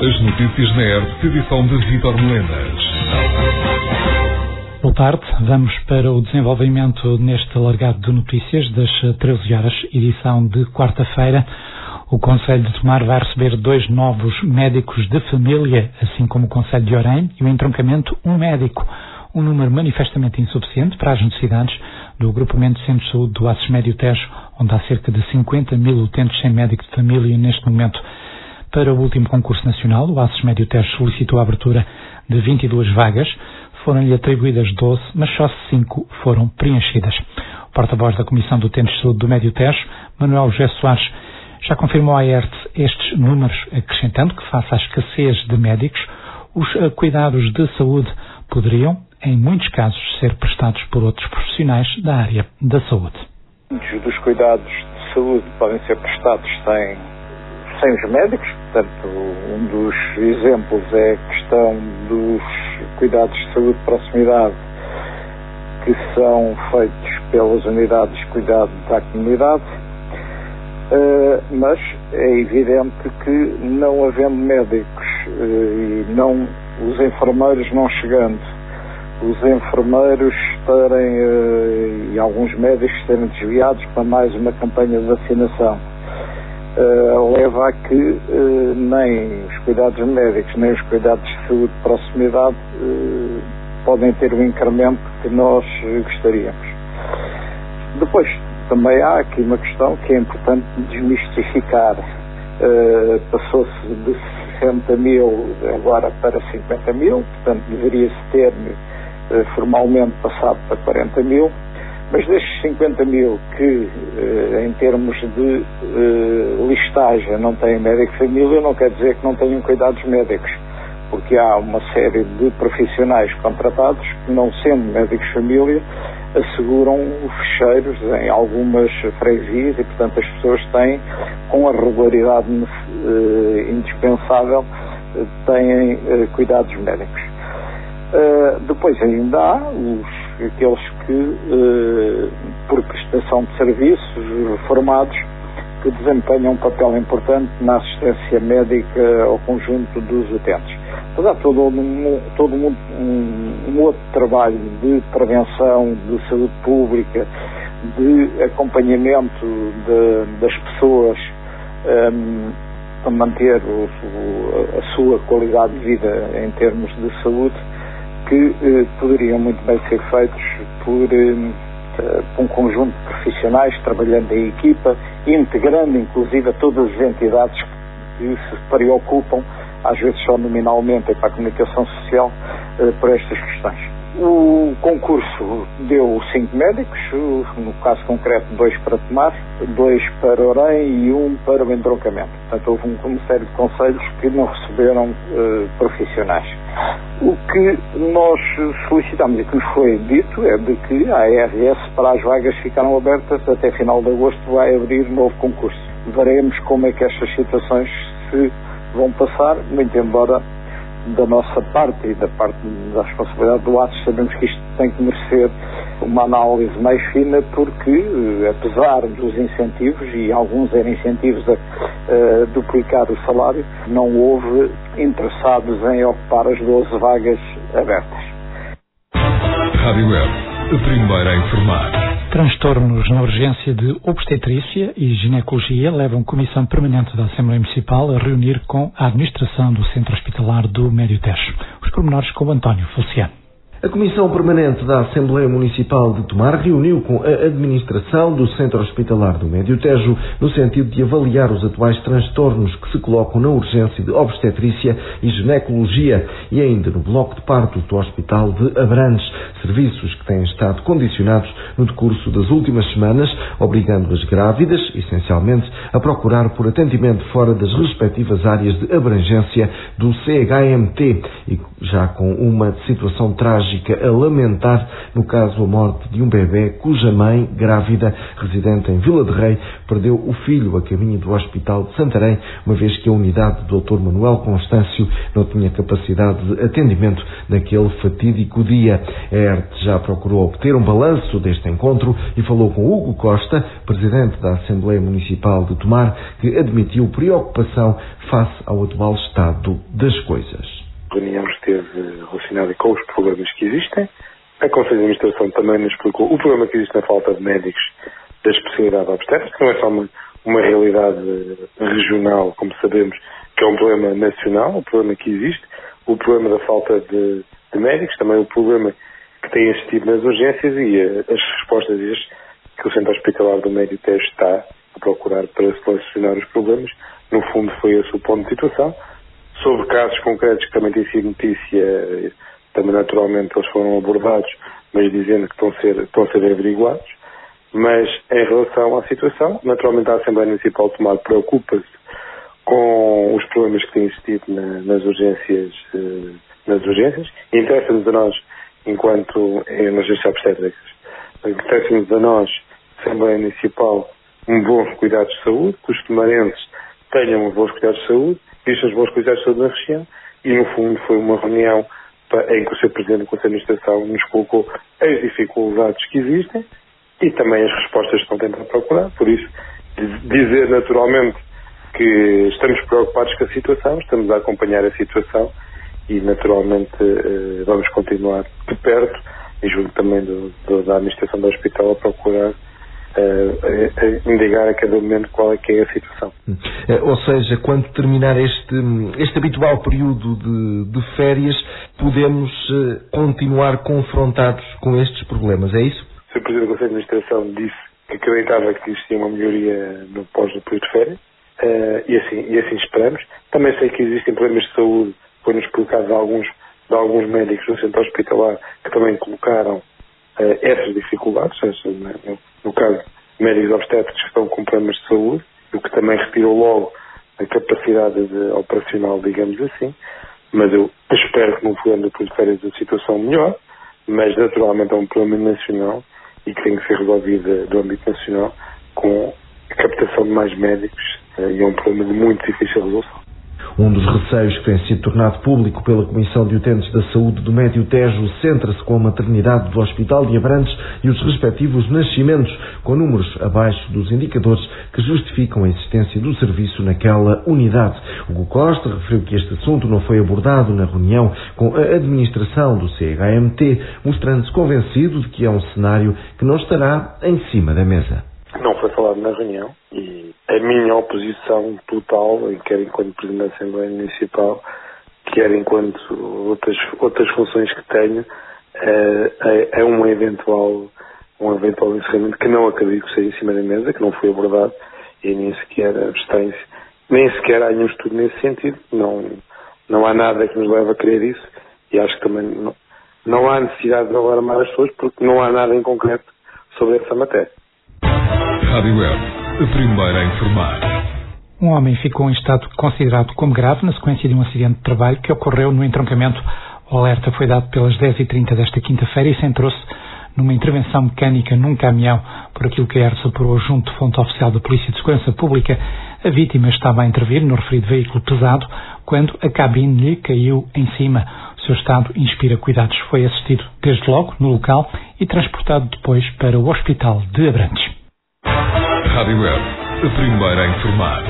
As notícias na ERP, edição de Vítor Melenas. Boa tarde, vamos para o desenvolvimento neste alargado de notícias das 13 horas, edição de quarta-feira. O Concelho de Tomar vai receber 2 novos médicos de família, assim como o Concelho de Orém, e o entroncamento, um médico. Um número manifestamente insuficiente para as necessidades do agrupamento de centro de saúde do Aces Médio Tejo, onde há cerca de 50 mil utentes sem médico de família neste momento. Para o último concurso nacional, o Aces Médio Tejo solicitou a abertura de 22 vagas, foram-lhe atribuídas 12, mas só 5 foram preenchidas. O porta-voz da Comissão de Utentes de Saúde do Médio Tejo, Manuel José Soares, já confirmou à ERT estes números, acrescentando que, face à escassez de médicos, os cuidados de saúde poderiam, em muitos casos, ser prestados por outros profissionais da área da saúde. Muitos dos cuidados de saúde podem ser prestados sem os médicos, portanto, um dos exemplos é a questão dos cuidados de saúde de proximidade que são feitos pelas unidades de cuidado da comunidade, mas é evidente que não havendo médicos e os enfermeiros não chegando, os enfermeiros e alguns médicos serem desviados para mais uma campanha de vacinação, leva a que nem os cuidados médicos nem os cuidados de saúde de proximidade podem ter o incremento que nós gostaríamos. Depois, também há aqui uma questão que é importante desmistificar. Passou-se de 60 mil agora para 50 mil, portanto deveria-se ter formalmente passado para 40 mil, mas destes 50 mil que em termos de listagem não têm médico de família, não quer dizer que não tenham cuidados médicos, porque há uma série de profissionais contratados que, não sendo médicos de família, asseguram fecheiros em algumas freguesias e, portanto, as pessoas têm, com a regularidade indispensável, têm cuidados médicos. Depois ainda há aqueles que, por prestação de serviços, formados, que desempenham um papel importante na assistência médica ao conjunto dos utentes. Mas há todo um outro trabalho de prevenção, de saúde pública, de acompanhamento das pessoas a manter a sua qualidade de vida em termos de saúde, que poderiam muito bem ser feitos por um conjunto de profissionais trabalhando em equipa, integrando inclusive a todas as entidades que se preocupam, às vezes só nominalmente, para a comunicação social, por estas questões. O concurso deu 5 médicos, no caso concreto 2 para Tomar, 2 para Orém e 1 para o entroncamento. Portanto, houve uma série de concelhos que não receberam profissionais. O que nós solicitamos e que nos foi dito é de que a ARS, para as vagas que ficaram abertas, até final de agosto vai abrir novo concurso. Veremos como é que estas situações se vão passar, muito embora da nossa parte e da parte da responsabilidade do Aces sabemos que isto tem que merecer uma análise mais fina, porque apesar dos incentivos, e alguns eram incentivos a duplicar o salário, não houve interessados em ocupar as 12 vagas abertas. Rádio Web, a primeira a informar. Transtornos na urgência de obstetrícia e ginecologia levam a Comissão Permanente da Assembleia Municipal a reunir com a administração do Centro Hospitalar do Médio Tejo. Os pormenores com o António Feliciano. A Comissão Permanente da Assembleia Municipal de Tomar reuniu com a administração do Centro Hospitalar do Médio Tejo no sentido de avaliar os atuais transtornos que se colocam na urgência de obstetrícia e ginecologia e ainda no bloco de partos do Hospital de Abrantes, serviços que têm estado condicionados no decurso das últimas semanas, obrigando as grávidas, essencialmente, a procurar por atendimento fora das respectivas áreas de abrangência do CHMT e já com uma situação trágica trágica a lamentar no caso a morte de um bebê cuja mãe, grávida, residente em Vila de Rei, perdeu o filho a caminho do Hospital de Santarém, uma vez que a unidade do Dr. Manuel Constâncio não tinha capacidade de atendimento naquele fatídico dia. A ERT já procurou obter um balanço deste encontro e falou com Hugo Costa, presidente da Assembleia Municipal de Tomar, que admitiu preocupação face ao atual estado das coisas. A reunião esteve relacionada com os problemas que existem. A Conselho de Administração também nos explicou o problema que existe na falta de médicos da especialidade obstétrica, que não é só uma realidade regional, como sabemos, que é um problema nacional, o problema que existe, o problema da falta de médicos, também o problema que tem existido nas urgências e as respostas que o Centro Hospitalar do Médio Tejo está a procurar para solucionar os problemas. No fundo, foi esse o ponto de situação. Sobre casos concretos que também têm sido notícia, também naturalmente eles foram abordados, mas dizendo que estão a ser averiguados. Mas em relação à situação, naturalmente a Assembleia Municipal de Tomar preocupa-se com os problemas que têm existido nas urgências. Interessa-nos a nós, enquanto emergência obstétricas, interessa-nos a nós, Assembleia Municipal, bons cuidados de saúde, que os tomarenses tenham bons cuidados de saúde, vistam os bons cuidados de saúde na região, e no fundo foi uma reunião em que o Sr. Presidente do Conselho de Administração nos colocou as dificuldades que existem e também as respostas que estão tentando procurar. Por isso, dizer naturalmente que estamos preocupados com a situação, estamos a acompanhar a situação e naturalmente vamos continuar de perto e junto também da administração do hospital a procurar indicar a cada momento qual é que é a situação. Ou seja, quando terminar este habitual período de férias, podemos continuar confrontados com estes problemas, é isso? O Sr. Presidente do Conselho de Administração disse que acreditava que existia uma melhoria no pós-período de férias e assim esperamos. Também sei que existem problemas de saúde, foi-nos explicado de alguns médicos do centro hospitalar que também colocaram essas dificuldades, no caso, médicos obstétricos que estão com problemas de saúde, o que também retirou logo a capacidade operacional, digamos assim, mas eu espero que no plano de férias a situação melhor, mas naturalmente é um problema nacional e que tem que ser resolvido do âmbito nacional com a captação de mais médicos e é um problema de muito difícil resolução. Um dos receios que tem sido tornado público pela Comissão de Utentes da Saúde do Médio Tejo centra-se com a maternidade do Hospital de Abrantes e os respectivos nascimentos, com números abaixo dos indicadores que justificam a existência do serviço naquela unidade. Hugo Costa referiu que este assunto não foi abordado na reunião com a administração do CHMT, mostrando-se convencido de que é um cenário que não estará em cima da mesa. Não foi falado na reunião e a minha oposição total, quer enquanto Presidente da Assembleia Municipal, quer enquanto outras funções que tenho, é um eventual encerramento que não acredito que seja em cima da mesa, que não foi abordado e nem sequer abstém-se, nem sequer há nenhum estudo nesse sentido. Não há nada que nos leve a crer isso e acho que também não há necessidade de alarmar as pessoas porque não há nada em concreto sobre essa matéria. Rádio Web, a primeira a informar. Um homem ficou em estado considerado como grave na sequência de um acidente de trabalho que ocorreu no entroncamento. O alerta foi dado pelas 10h30 desta quinta-feira e centrou-se numa intervenção mecânica num caminhão. Por aquilo que a ERS apurou junto de fonte oficial da Polícia de Segurança Pública, a vítima estava a intervir no referido veículo pesado quando a cabine lhe caiu em cima. O seu estado inspira cuidados. Foi assistido desde logo no local e transportado depois para o Hospital de Abrantes. Rádio Web, a primeira a informar.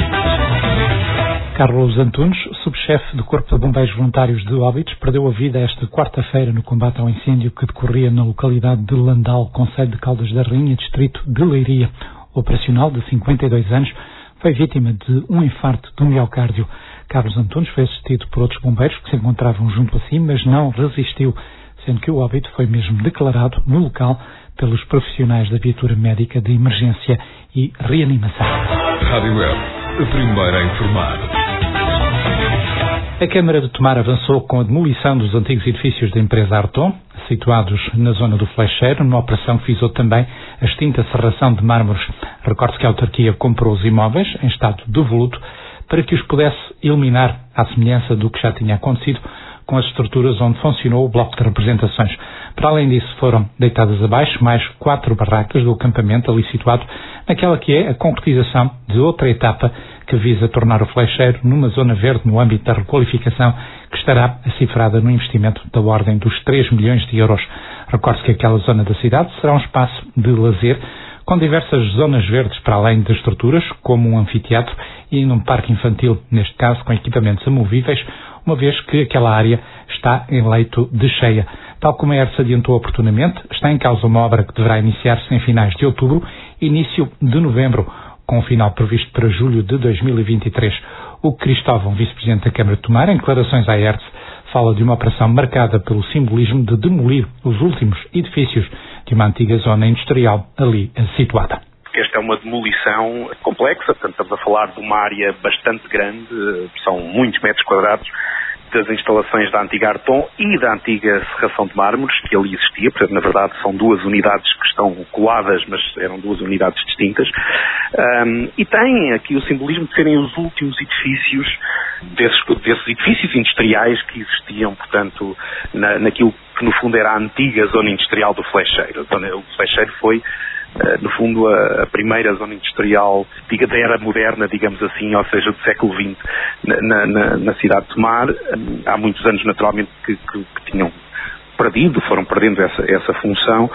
Carlos Antunes, subchefe do Corpo de Bombeiros Voluntários de Óbidos, perdeu a vida esta quarta-feira no combate ao incêndio que decorria na localidade de Landal, concelho de Caldas da Rainha, distrito de Leiria. O operacional, de 52 anos, foi vítima de um infarto do miocárdio. Carlos Antunes foi assistido por outros bombeiros que se encontravam junto a si, mas não resistiu, sendo que o óbito foi mesmo declarado no local pelos profissionais da viatura médica de emergência e reanimação. Rádio Web, a primeira a informar. A Câmara de Tomar avançou com a demolição dos antigos edifícios da empresa Arton, situados na zona do Flecheiro. Na operação que visou também a extinta serração de mármores. Recorde-se que a autarquia comprou os imóveis em estado devoluto para que os pudesse eliminar, à semelhança do que já tinha acontecido com as estruturas onde funcionou o bloco de representações. Para além disso, foram deitadas abaixo mais 4 barracas do acampamento ali situado naquela que é a concretização de outra etapa que visa tornar o Flecheiro numa zona verde no âmbito da requalificação, que estará cifrada no investimento da ordem dos 3 milhões de euros. Recorde-se que aquela zona da cidade será um espaço de lazer com diversas zonas verdes para além das estruturas, como um anfiteatro e num parque infantil, neste caso com equipamentos amovíveis, uma vez que aquela área está em leito de cheia. Tal como a ERSE adiantou oportunamente, está em causa uma obra que deverá iniciar-se em finais de outubro, início de novembro, com o final previsto para julho de 2023. O Cristóvão, vice-presidente da Câmara de Tomar, em declarações à ERSE, fala de uma operação marcada pelo simbolismo de demolir os últimos edifícios de uma antiga zona industrial ali situada. Esta é uma demolição complexa, portanto estamos a falar de uma área bastante grande, são muitos metros quadrados, das instalações da antiga Arton e da antiga serração de mármores que ali existia. Portanto, na verdade são 2 unidades que estão coladas, mas eram 2 unidades distintas, e tem aqui o simbolismo de serem os últimos edifícios desses edifícios industriais que existiam, portanto, naquilo que no fundo era a antiga zona industrial do Flecheiro. O Flecheiro foi, no fundo, a primeira zona industrial da era moderna, digamos assim, ou seja, do século XX, na cidade de Tomar. Há muitos anos, naturalmente, que tinham foram perdendo essa função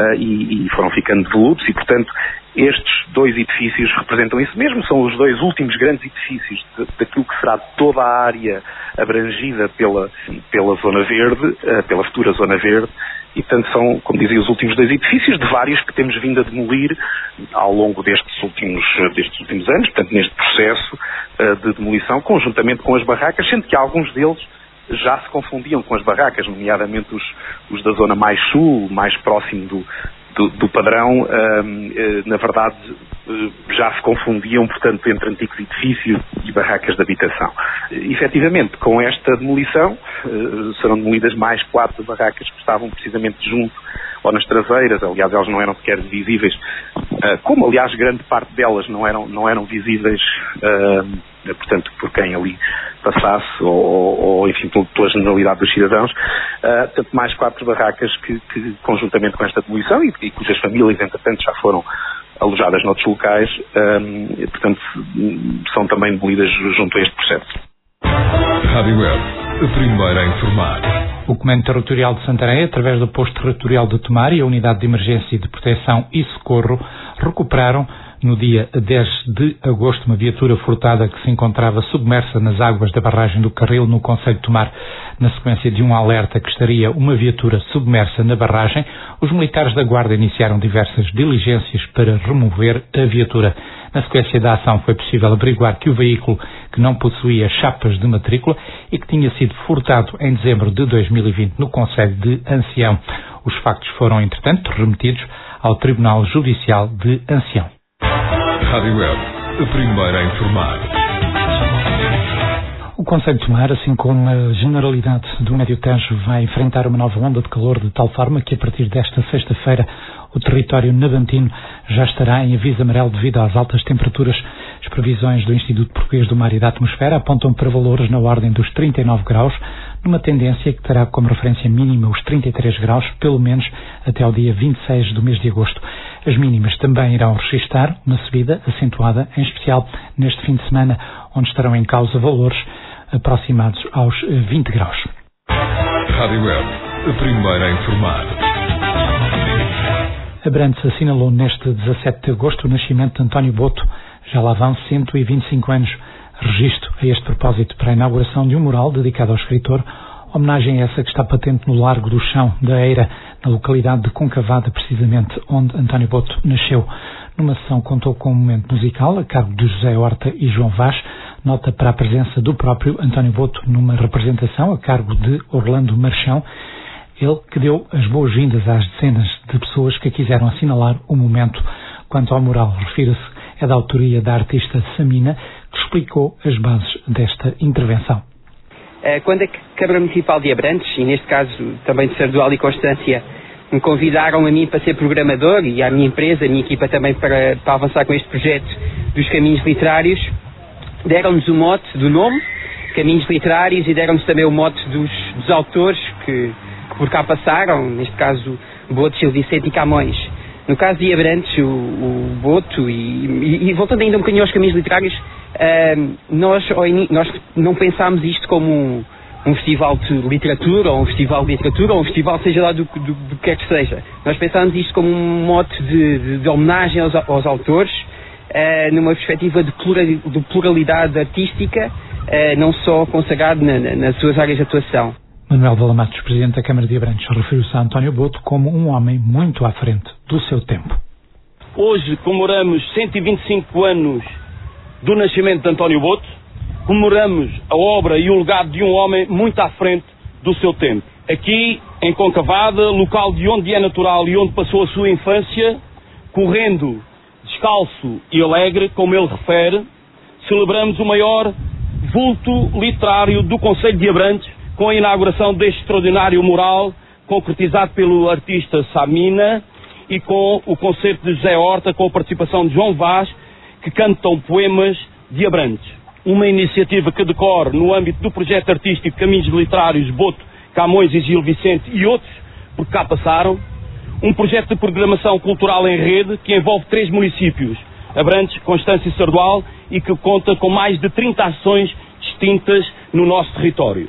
e foram ficando devolutos e, portanto, estes 2 edifícios representam isso mesmo, são os 2 últimos grandes edifícios daquilo que será toda a área abrangida pela Zona Verde, pela futura Zona Verde, e portanto são, como dizia, os últimos 2 edifícios de vários que temos vindo a demolir ao longo destes últimos anos, portanto neste processo de demolição, conjuntamente com as barracas, sendo que alguns deles já se confundiam com as barracas, nomeadamente os da zona mais sul, mais próximo do padrão, na verdade já se confundiam, portanto, entre antigos edifícios e barracas de habitação. Efetivamente, com esta demolição, serão demolidas mais 4 barracas que estavam precisamente junto ou nas traseiras. Aliás, elas não eram sequer visíveis, como aliás grande parte delas não eram visíveis, portanto, por quem ali passasse ou enfim, pela generalidade dos cidadãos. Portanto, mais 4 barracas que conjuntamente com esta demolição e cujas famílias, entretanto, já foram alojadas noutros locais, portanto, são também demolidas junto a este processo. Rádio Web, a primeira a informar. O Comando Territorial de Santarém, através do Posto Territorial de Tomar e a Unidade de Emergência de Proteção e Socorro, recuperaram no dia 10 de agosto uma viatura furtada que se encontrava submersa nas águas da barragem do Carril, no concelho de Tomar. Na sequência de um alerta que estaria uma viatura submersa na barragem, os militares da Guarda iniciaram diversas diligências para remover a viatura. Na sequência da ação foi possível averiguar que o veículo, que não possuía chapas de matrícula e que tinha sido furtado em dezembro de 2020 no concelho de Ancião. Os factos foram, entretanto, remetidos ao Tribunal Judicial de Ancião. Rádio Web, a primeira a informar. O concelho de Tomar, assim como a generalidade do Médio Tejo, vai enfrentar uma nova onda de calor de tal forma que a partir desta sexta-feira o território navantino já estará em aviso amarelo devido às altas temperaturas. As previsões do Instituto Português do Mar e da Atmosfera apontam para valores na ordem dos 39 graus, numa tendência que terá como referência mínima os 33 graus, pelo menos até ao dia 26 do mês de agosto. As mínimas também irão registrar uma subida acentuada, em especial neste fim de semana, onde estarão em causa valores aproximados aos 20 graus. Rádio Web, a primeira a informar. Abrantes assinalou neste 17 de agosto o nascimento de António Boto. Já lá vão 125 anos. Registro a este propósito para a inauguração de um mural dedicado ao escritor, homenagem essa que está patente no Largo do Chão da Eira, na localidade de Concavada, precisamente onde António Boto nasceu. Numa sessão contou com um momento musical a cargo de José Horta e João Vaz, nota para a presença do próprio António Boto numa representação a cargo de Orlando Marchão, ele que deu as boas-vindas às dezenas de pessoas que quiseram assinalar o momento. Quanto ao mural, refira-se, é da autoria da artista Samina, que explicou as bases desta intervenção. Quando a Câmara Municipal de Abrantes, e neste caso também de Sardual e Constância, me convidaram a mim para ser programador e à minha empresa, a minha equipa também para avançar com este projeto dos caminhos literários, deram-nos o mote do nome caminhos literários e deram-nos também o mote dos autores que por cá passaram, neste caso Boto, Gil Vicente e Camões. No caso de Abrantes, o Boto, e voltando ainda um bocadinho aos caminhos literários, nós não pensámos isto como um festival de literatura, ou um festival de literatura, ou um festival seja lá do que quer que seja. Nós pensámos isto como um mote de homenagem aos autores, numa perspectiva de pluralidade artística, não só consagrado nas suas áreas de atuação. Manuel Valamatos, Presidente da Câmara de Abrantes, referiu-se a António Boto como um homem muito à frente do seu tempo. Hoje comemoramos 125 anos do nascimento de António Boto, comemoramos a obra e o legado de um homem muito à frente do seu tempo. Aqui, em Concavada, local de onde é natural e onde passou a sua infância, correndo descalço e alegre, como ele refere, celebramos o maior vulto literário do concelho de Abrantes, com a inauguração deste extraordinário mural, concretizado pelo artista Samina, e com o concerto de José Horta, com a participação de João Vaz, que cantam poemas de Abrantes. Uma iniciativa que decorre no âmbito do projeto artístico Caminhos Literários Boto, Camões e Gil Vicente e outros, por cá passaram. Um projeto de programação cultural em rede que envolve 3 municípios, Abrantes, Constância e Sardual, e que conta com mais de 30 ações distintas no nosso território.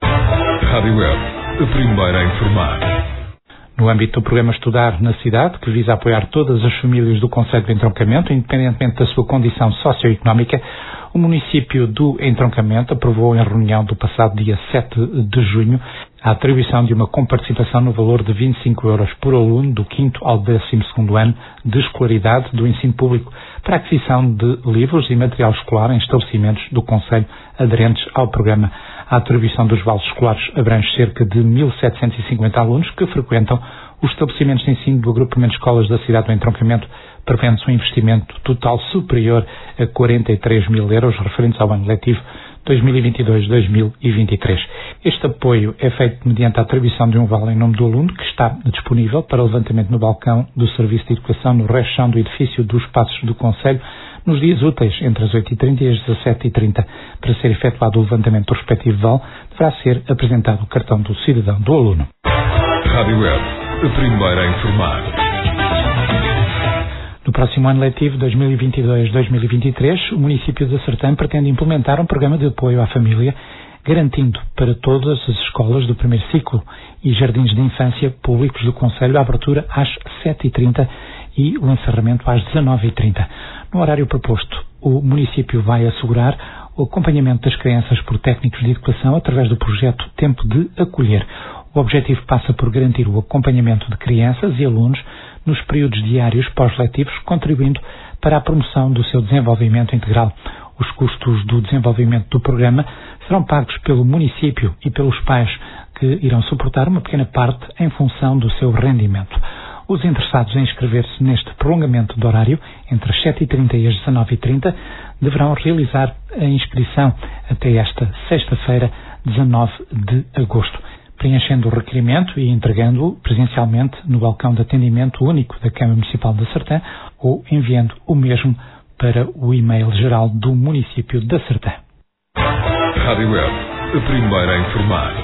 Rádio Web, a primeira a informar. No âmbito do programa Estudar na Cidade, que visa apoiar todas as famílias do concelho do Entroncamento, independentemente da sua condição socioeconómica, o município do Entroncamento aprovou em reunião do passado dia 7 de junho a atribuição de uma comparticipação no valor de 25 euros por aluno do 5º ao 12º ano de escolaridade do ensino público para a aquisição de livros e material escolar em estabelecimentos do concelho aderentes ao programa. A atribuição dos vales escolares abrange cerca de 1.750 alunos que frequentam os estabelecimentos de ensino do agrupamento de escolas da cidade do Entroncamento, prevendo-se um investimento total superior a 43 mil euros, referentes ao ano letivo 2022-2023. Este apoio é feito mediante a atribuição de um vale em nome do aluno, que está disponível para levantamento no balcão do Serviço de Educação no rechão do edifício dos Passos do Concelho, nos dias úteis, entre as 8h30 e as 17h30. Para ser efetuado o levantamento do respectivo vale, deverá ser apresentado o cartão do cidadão do aluno. Rádio Web, a primeira a informar. No próximo ano letivo 2022-2023, o município de Sertã pretende implementar um programa de apoio à família, garantindo para todas as escolas do primeiro ciclo e jardins de infância públicos do concelho a abertura às 7h30 e o encerramento às 19h30. No horário proposto, o município vai assegurar o acompanhamento das crianças por técnicos de educação através do projeto Tempo de Acolher. O objetivo passa por garantir o acompanhamento de crianças e alunos nos períodos diários pós-letivos, contribuindo para a promoção do seu desenvolvimento integral. Os custos do desenvolvimento do programa serão pagos pelo município e pelos pais, que irão suportar uma pequena parte em função do seu rendimento. Os interessados em inscrever-se neste prolongamento de horário, entre as 7h30 e as 19h30, deverão realizar a inscrição até esta sexta-feira, 19 de agosto. Preenchendo o requerimento e entregando-o presencialmente no balcão de atendimento único da Câmara Municipal de Sertã ou enviando o mesmo para o e-mail geral do município de Sertã. Rádio Web, a primeira a informar.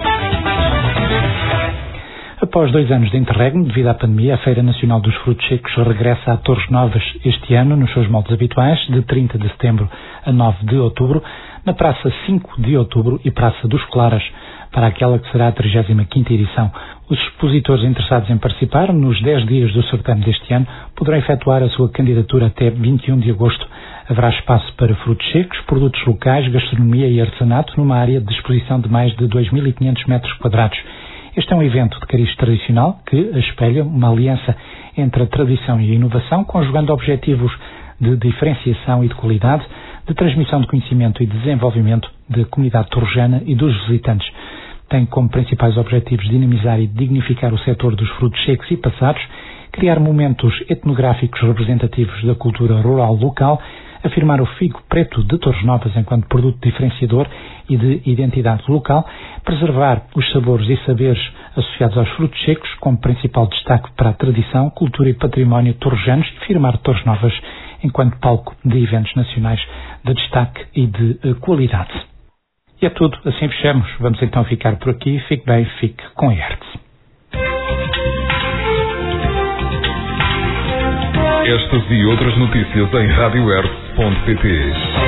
Após 2 anos de interregno, devido à pandemia, a Feira Nacional dos Frutos Secos regressa a Torres Novas este ano, nos seus moldes habituais, de 30 de setembro a 9 de outubro, na Praça 5 de Outubro e Praça dos Claras, para aquela que será a 35ª edição. Os expositores interessados em participar nos 10 dias do certame deste ano poderão efetuar a sua candidatura até 21 de agosto. Haverá espaço para frutos secos, produtos locais, gastronomia e artesanato numa área de exposição de mais de 2.500 metros quadrados. Este é um evento de cariz tradicional que espelha uma aliança entre a tradição e a inovação, conjugando objetivos de diferenciação e de qualidade, de transmissão de conhecimento e de desenvolvimento da comunidade torrejana e dos visitantes. Tem como principais objetivos dinamizar e dignificar o setor dos frutos secos e passados, criar momentos etnográficos representativos da cultura rural local, afirmar o figo preto de Torres Novas enquanto produto diferenciador e de identidade local, preservar os sabores e saberes associados aos frutos secos, como principal destaque para a tradição, cultura e património torrejanos, e afirmar Torres Novas enquanto palco de eventos nacionais de destaque e de qualidade. E é tudo, assim fechamos. Vamos então ficar por aqui. Fique bem, fique com a ERTS. Estas e outras notícias em radioertz.pt.